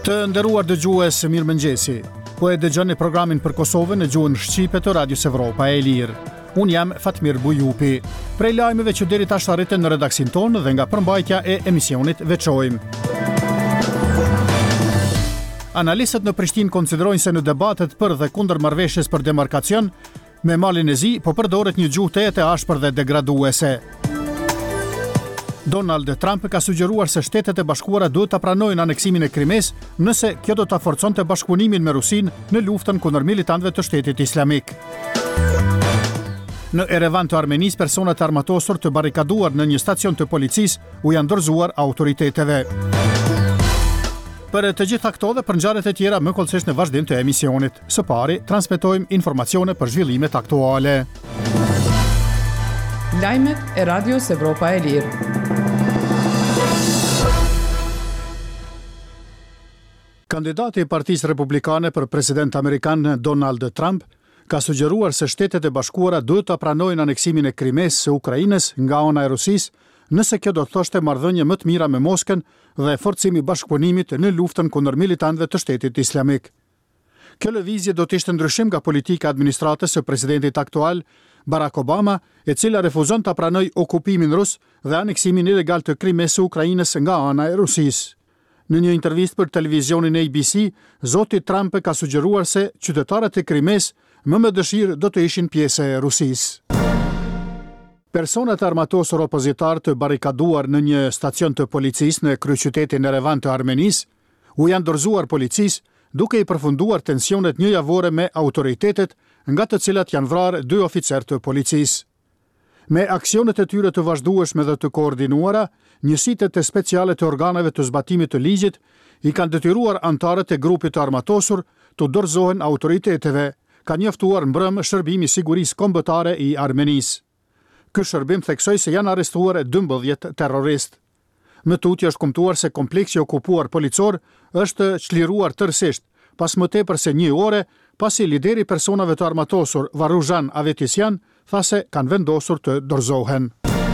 Të nderuar dëgjues, mirëmëngjesi. Po e dëgjoni programin për Kosovën në gjuhën shqipe të Radios Evropa e Lirë. Unë jam Fatmir Bujupi. Prej lajmeve që deri tash arritën në redaksin tonë dhe nga përmbajtja e emisionit veçojmë. Analistët në Prishtinë konsiderojnë se në debatet për dhe kundër marrëveshjes për demarkacion, me Malin e Zi po përdoret një gjuhë tejet e ashpër dhe degraduese. Donald Trump ka sugjeruar se Shtetet e Bashkuara duhet ta pranojnë aneksimin e Krimes nëse kjo do ta forconte bashkëpunimin me Rusinë në luftën kundër militantëve të Shtetit Islamik. Në Erevan të Armenisë, persona të armatosur të barrikaduar në një stacion të policisë u janë dorëzuar autoriteteve. Për të gjitha këto dhe për ngjarjet e tjera më kollësisht në vazhdim të emisionit. Së pari, transmetojmë informacione për zhvillimet aktuale. Lajmet e Radios Evropa e Lirë. Kandidati i Partisë Republikane për president amerikan Donald Trump ka sugjeruar se Shtetet e Bashkuara duhet ta pranojnë aneksimin e Krimes së Ukrainës nga ana e Rusisë, nëse kjo do të thoshte marrëdhënie më të mira me Moskën dhe forcimi i bashkëpunimit në luftën kundër militantëve të Shtetit Islamik. Kjo lëvizje do të ishte ndryshim nga politika e administratës së presidentit aktual Barack Obama, e cila refuzon ta pranojë okupimin rus dhe aneksimin ilegal të Krimes së Ukrainës nga ana e Rusisë. Në një intervistë për televizionin ABC, zoti Trump ka sugjeruar se qytetarët e Krimes më dëshirë do të ishin pjesë e Rusisë. Personat armatosur opozitar të barrikaduar në një stacion të policisë në kryeqytetin Erevan të Armenisë u janë dorëzuar policisë duke i përfunduar tensionet një javore me autoritetet, nga të cilat janë vrarë 2 oficer të policisë. Me aksionet e tyre të vazhdueshme dhe të koordinuara, njësitë e speciale të organeve të zbatimit të ligjit i kanë detyruar antarët e grupit të armatosur të dorëzohen autoriteteve, ka njoftuar mbrëm Shërbimi i Sigurisë Kombëtare i Armenisë. Ky shërbim theksoi se janë arrestuar 12 terroristë. Më tutje është kumtuar se kompleksi okupuar policor është çliruar tërësisht, pas më tepër se 1 ore, pasi lideri personave të armatosur Varuzhan Avetisyan tha se kanë vendosur të dorëzohen.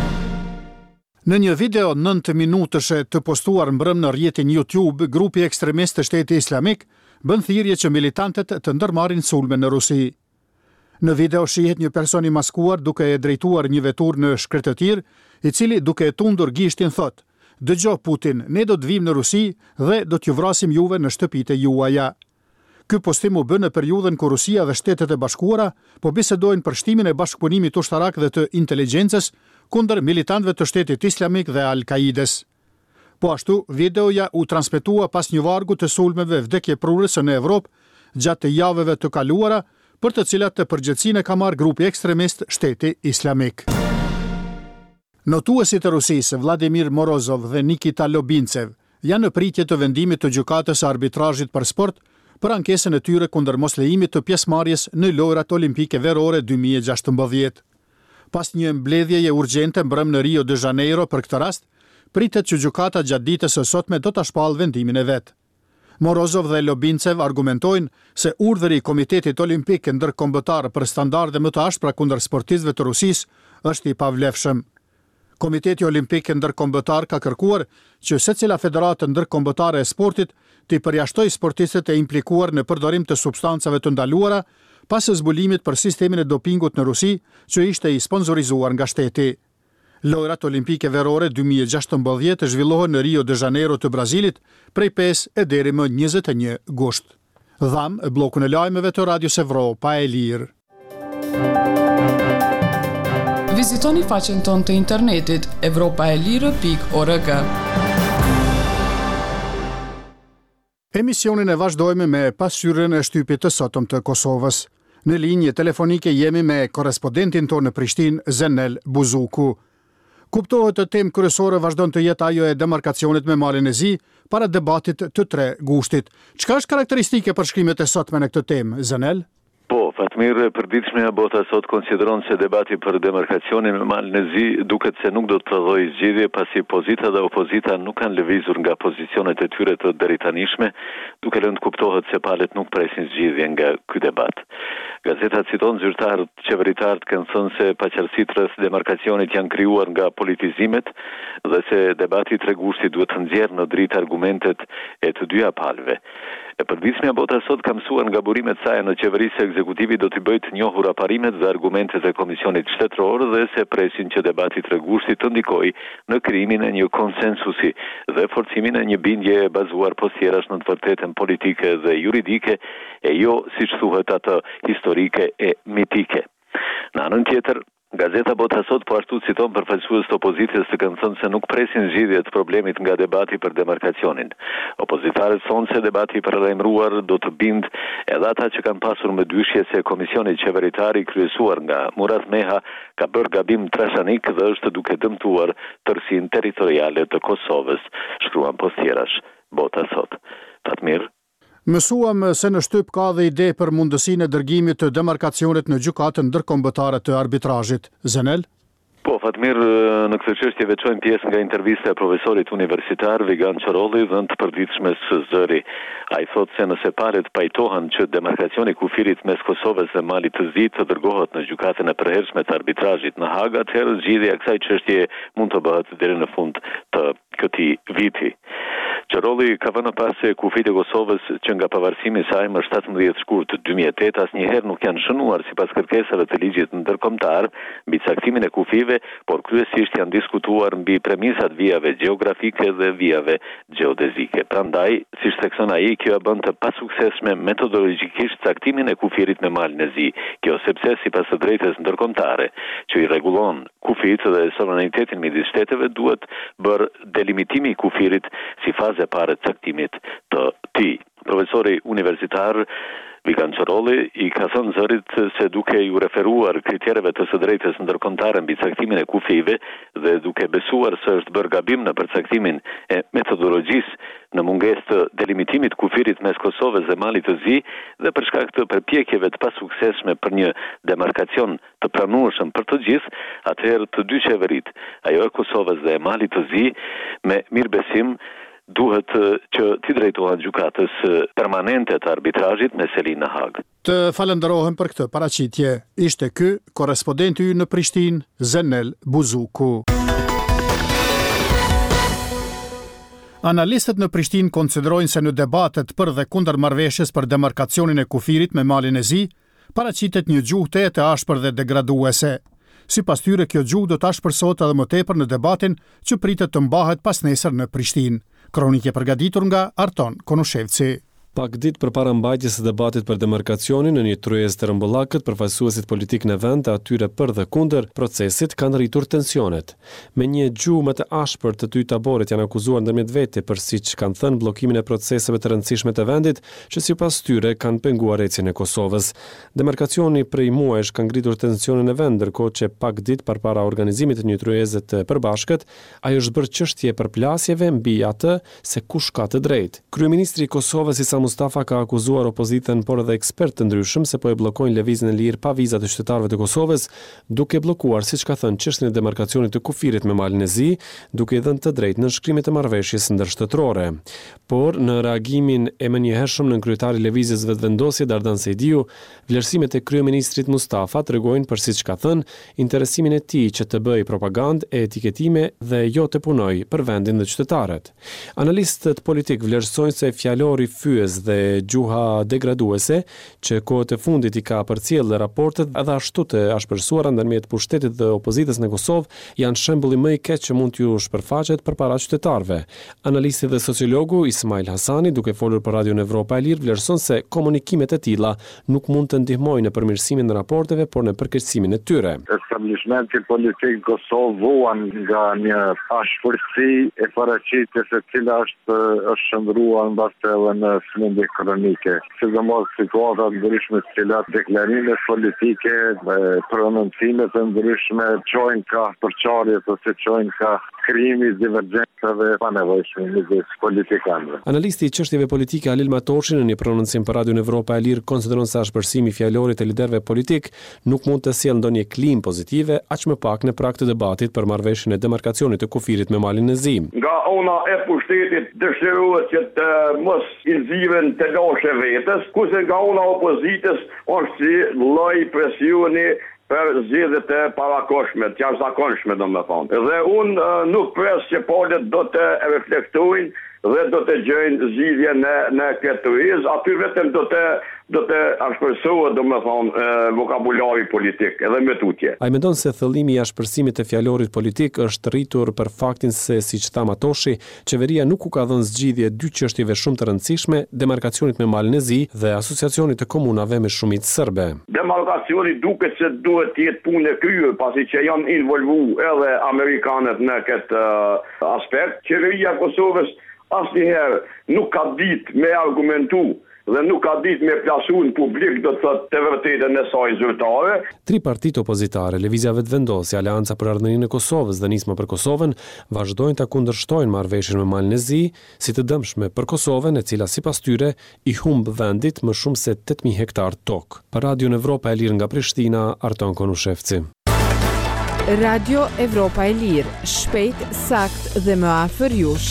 Në një video 9 minutëshe të postuar mbrëm në rrjetin YouTube, grupi ekstremist të Shtetit Islamik bën thirrje që militantët të ndërmarrin sulme në Rusi. Në video shihet një person i maskuar duke e drejtuar një vetur në shkretëtir, i cili duke e tundur gishtin thot: "Dëgjo Putin, ne do të vim në Rusi dhe do t'ju vrasim juve në shtëpitë juaja." Ky postim u bën në periudhën kur Rusia dhe Shtetet e Bashkuara po bisedojnë për shtimin e bashkëpunimit ushtarak dhe të inteligjencës kundër militantëve të Shtetit Islamik dhe Al-Kaides. Po ashtu, videoja u transmetua pas një vargu të sulmeve vdekjeprurëse në Evropë gjatë javëve të kaluara, për të cilat të përgjegjësinë ka marrë grupi ekstremist Shteti Islamik. Notuesit e Rusisë Vladimir Morozov dhe Nikita Lobintsev janë në pritje të vendimit të gjykatës së arbitrazhit për sport për ankesën e tyre kundër moslejimit të pjesëmarrjes në lojrat olimpike verore 2016. Pas një mbledhjeje urgjente mbrëm në Rio de Janeiro për këtë rast, pritet që gjykata gjatë ditës së sotme do ta shpallë vendimin e vet. Morozov dhe Lobintsev argumentojnë se urdhëri i Komitetit Olimpik Ndërkombëtar për standarde më të ashpra kundër sportistëve të Rusisë është i pavlefshëm. Komiteti Olimpik Ndërkombëtar ka kërkuar që secila federatë ndërkombëtare e sportit të përjashtoj sportistët e implikuar në përdorim të substancave të ndaluara pas zbulimit për sistemin e dopingut në Rusi, që ishte i sponsorizuar nga shteti. Lojrat olimpike verore 2016 zhvillohen në Rio de Janeiro të Brazilit prej 5 e deri më 21 gusht. Dham bllokun e lajmeve të Radios Evropa e Lirë. Vizitoni faqen tonë të internetit evropaelire.org. Emisionin e vazhdojmë me pasqyrën e shtypit të sotëm të Kosovës. Në linjë telefonike jemi me korrespondentin tonë në Prishtinë, Zenel Buzuku. Kuptohet të temë kryesore vazhdon të jetë ajo e demarkacionit me Malin e Zi para debatit të 3 gushtit. Çka është karakteristike për shkrimet e sotme në këtë temë, Zenel? Po, Fatmir, përditshmja bota sot konsideron se debati për demarkacionin me Malin e Zi duket se nuk do të prodhojë zgjidhje, pasi pozita dhe opozita nuk kanë lëvizur nga pozicionet e tyre të deritanishme, duke lënë të kuptohet se palët nuk presin zgjidhje nga ky debat. Gazeta citon zyrtarët qeveritarët kanë thënë se paqarësitë rreth demarkacionit janë krijuar nga politizimet dhe se debati i tregueshit duhet të nxjerrë në dritë argumentet e të dyja palëve. E përditshmja bota sot ka mësuar nga burimet saj në qeveri se ekzekutivi do t'i bëjë të njohura parimet dhe argumentet e Komisionit Shtetëror dhe se presin që debati i tregueshit të ndikojë në krijimin e një konsensusi dhe forcimin e një bindje e bazuar postjerash në të vërtetën politike dhe juridike e jo, siç thuhet atë, historike e mitike. Në anën tjetër, Gazeta Bota Sot po ashtu citon përfaqësues të opozitës të kanë thënë se nuk presin zgjidhje të problemit nga debati për demarkacionin. Opozitarët thonë se debati i paralajmëruar do të bindë edhe ata që kanë pasur më dyshje se komisioni qeveritar i kryesuar nga Murat Meha ka bërë gabim trashanik dhe është duke dëmtuar tërësinë territoriale të Kosovës, shkruan postjerash Bota Sot. Fatmir. Mësuam se në shtyp ka dhe ide për mundësinë e dërgimit të demarkacionit në gjykatën ndërkombëtare të arbitrazhit. Zenel? Po, Fatmir, në këtë çështje veçojmë pjesë nga intervista e profesorit universitar Vigan Qorolli dhe në të përditshmes Zëri. Ai thotë se nëse palët pajtohen që demarkacioni i kufirit mes Kosovës dhe Malit të Zi të dërgohet në gjykatën e përhershme të arbitrazhit në Hag, atëherë zgjidhja e kësaj çështje mund të bëhet deri në fund të këtij viti. Qorolli ka vënë pas se kufit e Kosovës që nga pavarësimi i saj më 17 shkurt 2008 asnjëherë nuk janë shënuar sipas kërkesave të ligjit ndërkombëtar mbi caktimin e kufive, por kryesisht janë diskutuar mbi premisat vijave gjeografike dhe vijave gjeodezike. Prandaj, siç thekson ai, kjo e bën të pasuksesshme metodologjikisht caktimin e kufirit me Malin e Zi. Kjo sepse sipas së drejtës ndërkombëtare, që i rregullon kufit dhe sovranitetin midis shteteve, duhet bërë delimitimi i kufirit si fazë e parë të caktimit të tij. Profesori universitar Vigan Qorolli i ka thënë Zërit se duke ju referuar kritereve të së drejtës ndërkombëtare mbi caktimin e kufive dhe duke besuar se është bërë gabim në përcaktimin e metodologjisë në mungesë të delimitimit kufirit mes Kosovës dhe Malit të Zi dhe për shkak të përpjekjeve të pasuksesshme për një demarkacion të pranueshëm për të gjithë, atëherë të dy qeverit, ajo e Kosovës dhe e Malit të Zi, me mirëbesim duhet që t'i drejtohen gjykatës permanente të arbitrazhit me seli në Hag. Të falenderohem për këtë paraqitje. Ishte ky korrespondenti ynë në Prishtinë, Zenel Buzuku. Analistët në Prishtinë konsiderojnë se në debatet për dhe kundër marrëveshjes për demarkacionin e kufirit me Malin e Zi, paraqitet një gjuhë tetë e ashpër dhe degraduese. Sipas tyre, kjo gjuhë do të ashpërsohet edhe më tepër në debatin që pritet të mbahet pas nesër në Prishtinë. Kronike përgatitur nga Arton Konushevci. Pak ditë përpara mbajtjes së debatit për demarkacionin në një tryezë të rëmbullakët, përfaqësuesit politik në vend të atyre për dhe kundër procesit kanë rritur tensionet. Me një gjuhë më të ashpër të dy taboret janë akuzuar ndërmjet vete për siç kanë thënë bllokimin e proceseve të rëndësishme të vendit, që sipas tyre kanë penguar ecjen e Kosovës. Demarkacioni prej muajsh ka ngritur tensionin e vend, ndërkohë që pak ditë përpara organizimit të një tryeze të përbashkët, ajo është bërë çështje përplasjeve mbi atë se kush ka të drejtë. Kryeministri i Kosovës Mustafa ka akuzuar opozitën por edhe ekspertë të ndryshëm se po e bllokojnë lëvizjen e lirë pa viza të qytetarëve të Kosovës, duke bllokuar, siç ka thënë, çështjen e demarkacionit të kufirit me Malin e Zi, duke i dhënë të drejtë në shkrimet e marrëveshjes ndërshtetërore. Por në reagimin e menjëhershëm nën kryetari i lëvizjes vetëvendosje Dardan Sejdiu, vlerësimet e kryeministrit Mustafa tregojnë për, siç ka thënë, interesimin e tij që të bëjë propagandë e etiketime dhe jo të punojë për vendin dhe qytetarët. Analistët politik vlerësojnë se fjalori fyes dhe gjuha degraduese që kohët e fundit i ka përcjellë raportet edhe ashtu të ashpërsuara ndërmjet pushtetit dhe opozitës në Kosovë janë shembulli më i keq që mund t'ju shpërfaqet përpara qytetarëve. Analisti dhe sociologu Ismail Hasani, duke folur për Radion Evropa e Lirë, vlerëson se komunikimet e tilla nuk mund të ndihmojnë në përmirësimin e raporteve, por në përkeqësimin e tyre. Establishmenti politik Kosovë vuan nga një ashpërsi e paraqitjes e cila është shndruar mbas edhe në smundje kronike. Sidomos situata ndryshme të cilat deklarimet politike, prononcime të ndryshme çojnë ka përçarje ose çojnë ka krijimi i divergjencave pa nevojshme midis politikanëve. Analisti i çështjeve politike Halil Matoshi në një prononcim për Radion Evropa e Lirë konsideron se ashpërsimi i fjalorit të liderëve politik nuk mund të sjellë ndonjë klim pozitive, aq më pak në prag të debatit për marrëveshjen e demarkacionit të kufirit me Malin e Zi. Nga ona e pushtetit dëshirohet që të mos i nxiven të lashe vetës, kurse nga ona opozitës është si lloj presioni për zgjedhjet e parakoshme, të jashtëzakonshme domethënë. Dhe unë nuk pres që palët do të reflektojnë dhe do të gjejnë zgjidhje në këtë turizm, aty vetëm do të ashpërsohet domethënë vokabulari politik edhe me tutje. Ai mendon se thëllimi i ashpërsimit të fjalorit politik është rritur për faktin se, siç tha Matoshi, qeveria nuk u ka dhënë zgjidhje dy çështjeve shumë të rëndësishme, demarkacionit me Malin e Zi dhe asociacionit të komunave me shumicë serbe. Demarkacioni duket se duhet të jetë punë e kryer, pasi që janë involvuar edhe amerikanët në këtë aspekt. Qeveria e Kosovës asnjëherë nuk ka ditë me argumentu dhe nuk ka ditë me plasu në publik do të thotë të vërtetën e saj zyrtare. Tri partitë opozitare, Lëvizja Vetëvendosje, Aleanca për Ardhëninë e Kosovës dhe Nisma për Kosovën, vazhdojnë ta kundërshtojnë marrëveshjen me Malin e Zi si të dëmshme për Kosovën, e cila sipas tyre i humb vendit më shumë se 8000 hektar tokë. Për Radion Evropa e Lirë nga Prishtina, Arton Konushevci. Radio Evropa e Lirë, shpejt, sakt dhe më afër jush.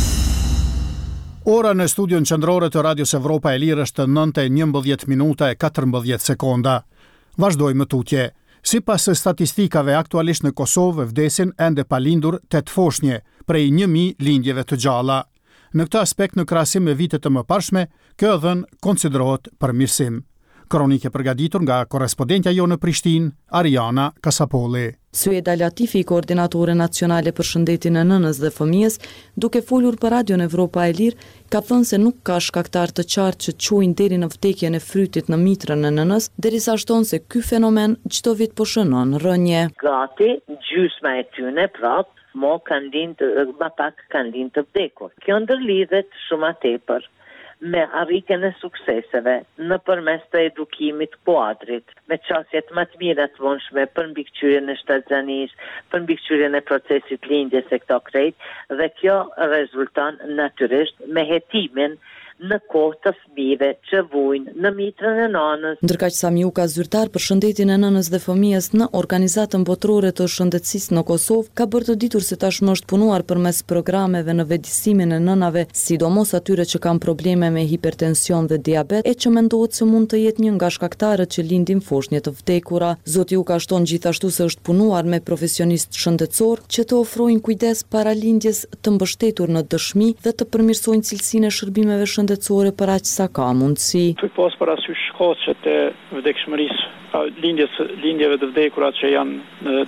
Ora në studion qendrore të Radios Evropa e Lirë është 9:11 minuta e 14 sekonda. Vazhdojmë tutje. Sipas statistikave aktualisht në Kosovë vdesin ende pa lindur 8 foshnje prej 1000 lindjeve të gjalla. Në këtë aspekt, në krahasim me vitet të mëparshme, kjo dhënë konsiderohet përmirësim. Kronike përgatitur nga korrespondentja jo në Prishtinë, Ariana Kasapolli. Sueda Latifi, koordinatore nacionale për shëndetin e nënës dhe fëmijës, duke folur për Radion Evropa e Lirë, ka thënë se nuk ka shkaktar të qartë që quajnë deri në vdekjen e frytit në mitrën e nënës, derisa shton se ky fenomen çdo vit po shënon rënje. Gati gjysma e tyre kanë lind të vdekur. Kjo ndërlidhet shumë tepër me arritjen e sukseseve nëpërmes të edukimit kuadrit, me çështjet më të mira të vonshme për mbikëqyrjen e shtatzanisë, për mbikëqyrjen e procesit lindjes së këto krejt, dhe kjo rezulton natyrisht me hetimin në kohë të fëmijëve që vujnë në mitrën e nënës. Ndërkaq Samiuka, zyrtar për shëndetin e nënës dhe fëmijës në Organizatën Botërore të Shëndetësisë në Kosovë, ka bërë të ditur se tashmë është punuar përmes programeve në vetëdijsimin e nënave, sidomos atyre që kanë probleme me hipertension dhe diabet, e që mendohet se mund të jetë një nga shkaktarët që lindin foshnje të vdekura. Zoti u ka shton gjithashtu se është punuar me profesionistë shëndetësor që të ofrojnë kujdes para lindjes të mbështetur në dëshmi dhe të përmirësojnë cilësinë e shërbimeve shëndetësore për aq sa ka mundësi. Tu pas parasysh shkaqet e vdekshmërisë, lindjeve të vdekura që janë në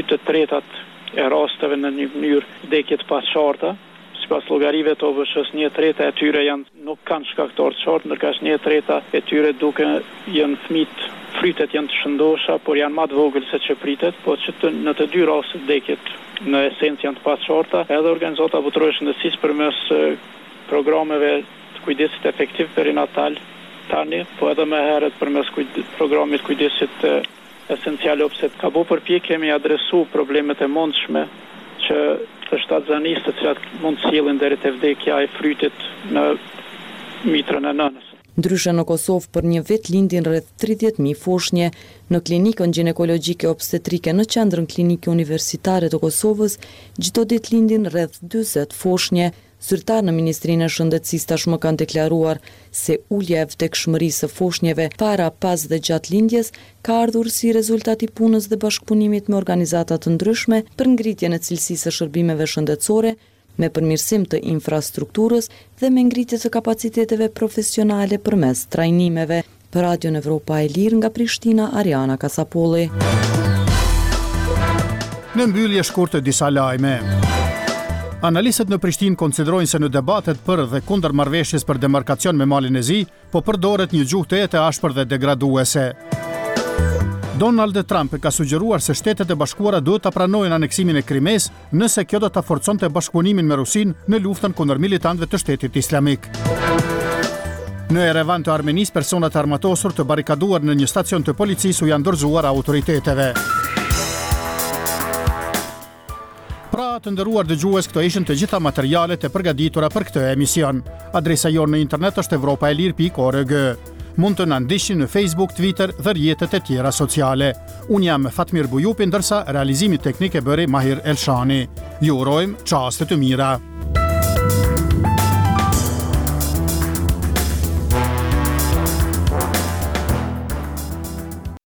2/3 e rasteve në një mënyrë vdekje të pasqarta. Sipas llogarive të OVSH-s 1/3 e tyre nuk kanë shkaktar të qartë, ndërkësh 1/3 e tyre duke janë fëmijë, frytet janë të shëndosha, por janë më të vogël se që pritet, po që në të dy rastet vdekjet në esencë janë të pasqarta. Edhe Organizata Botërore e Shëndetësisë përmes programeve kujdesit efektiv perinatal tani, po edhe më herët përmes programit kujdesit esencial obstet, ka bu përpjekje me adresu problemet e mundshme që të shtatzanisë të cilat mund sjellin deri te vdekja e frytit në mitrën e nënës. Ndryshe në Kosovë për një vit lindin rreth 30.000 foshnje. Në klinikën ginekologjike obstetrike në qendrën klinike universitare të Kosovës, çdo ditë lindin rreth 40 foshnje. Zyrtar në Ministrinë e Shëndetësisë tashmë kanë deklaruar se ulja e vdekshmërisë së foshnjeve para, pas dhe gjatë lindjes ka ardhur si rezultat i punës dhe bashkëpunimit me organizata të ndryshme për ngritjen e cilësisë së shërbimeve shëndetësore, me përmirësim të infrastrukturës dhe me ngritje të kapaciteteve profesionale përmes trajnimeve. Për Radion Evropa e Lirë nga Prishtina, Ariana Kasapolli. Në mbyllje shkurtë disa lajme. Analistët në Prishtinë konsiderojnë se në debatet për dhe kundër marrëveshjes për demarkacion me Malin e Zi, po përdoret një gjuhë të e ashpër dhe degraduese. Donald Trump ka sugjeruar se Shtetet e Bashkuara duhet ta pranojnë aneksimin e Krimes nëse kjo do ta forconte bashkëpunimin me Rusinë në luftën kundër militantëve të Shtetit Islamik. Në Erevan të Armenisë, persona të armatosur të barikaduar në një stacion të policisë u janë dorëzuar autoriteteve. Pra Të nderuar dëgjues, këto ishin të gjitha materialet e përgatitura për këtë emision. Adresa jonë në internet është evropaelir.org. Mund të na ndiqni në Facebook, Twitter dhe rrjetet e tjera sociale. Unë jam Fatmir Bujupi, ndërsa realizimi teknik e bëri Mahir Elshani. Ju urojmë çaste të mira.